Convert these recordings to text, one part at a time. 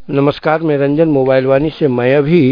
नमस्कार, मैं रंजन मोबाइल वाणी से। मैं अभी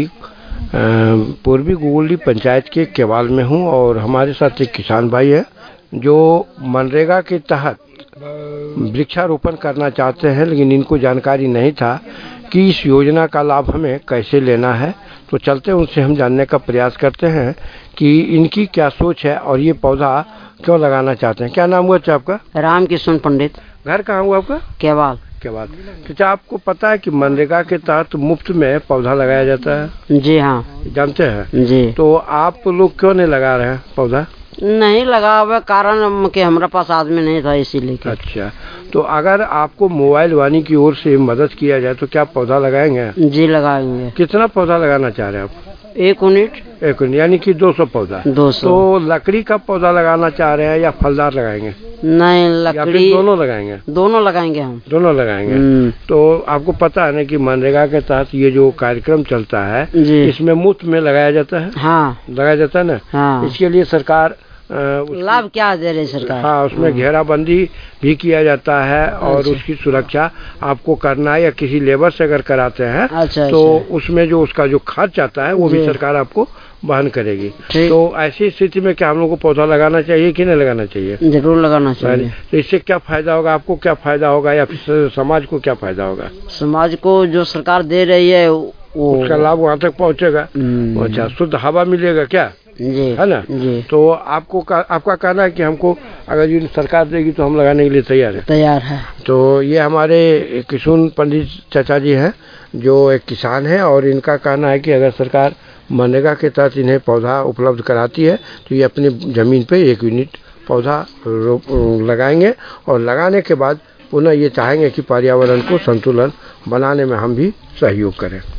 पूर्वी गुगुल्डी पंचायत के केवाल में हूं और हमारे साथ एक किसान भाई है जो मनरेगा के तहत वृक्षारोपण करना चाहते हैं, लेकिन इनको जानकारी नहीं था कि इस योजना का लाभ हमें कैसे लेना है। तो चलते उनसे हम जानने का प्रयास करते हैं कि इनकी क्या सोच है और ये पौधा क्यों लगाना चाहते हैं। क्या नाम हुआ आपका? रामकिशन पंडित। घर कहाँ हुआ आपका? केवाल। केवाल। तो आपको पता है कि मनरेगा के तहत मुफ्त में पौधा लगाया जाता है? जी हाँ, जानते हैं जी। तो आप लोग क्यों नहीं लगा रहे हैं पौधा? नहीं लगा हुआ कारण कि हमारे पास आदमी नहीं था, इसीलिए। अच्छा, तो अगर आपको मोबाइल वाणी की ओर से मदद किया जाए तो क्या पौधा लगाएंगे? जी लगाएंगे। कितना पौधा लगाना चाह रहे हैं आप? 1 यूनिट। 1 यूनिट यानी कि 200 पौधा। 200। तो लकड़ी का पौधा लगाना चाह रहे हैं या फलदार लगाएंगे? नहीं, लकड़ी। दोनों लगाएंगे? दोनों लगाएंगे हम। दोनों लगाएंगे। तो आपको पता है ना कि मनरेगा के तहत ये जो कार्यक्रम चलता है इसमें मुफ्त में लगाया जाता है। हाँ, लगाया जाता है ना। हाँ। इसके लिए सरकार लाभ क्या दे रही सरकार? हाँ, उसमें घेराबंदी भी किया जाता है और उसकी सुरक्षा आपको करना है या किसी लेबर से अगर कराते हैं तो उसमें जो उसका जो खर्च आता है वो भी सरकार आपको वहन करेगी। तो ऐसी स्थिति में क्या हम लोग को पौधा लगाना चाहिए कि नहीं लगाना चाहिए? जरूर लगाना चाहिए। तो इससे क्या फायदा होगा? आपको क्या फायदा होगा या फिर समाज को क्या फायदा होगा? समाज को जो सरकार दे रही है उसका लाभ वहाँ तक पहुँचेगा। अच्छा, शुद्ध हवा मिलेगा क्या? जी, है ना जी। तो आपका कहना है कि हमको अगर ये सरकार देगी तो हम लगाने के लिए तैयार है। तो ये हमारे किशुन पंडित चाचा जी हैं जो एक किसान है और इनका कहना है कि अगर सरकार मनरेगा के तहत इन्हें पौधा उपलब्ध कराती है तो ये अपनी ज़मीन पे 1 यूनिट पौधा लगाएंगे और लगाने के बाद पुनः ये चाहेंगे कि पर्यावरण को संतुलन बनाने में हम भी सहयोग करें।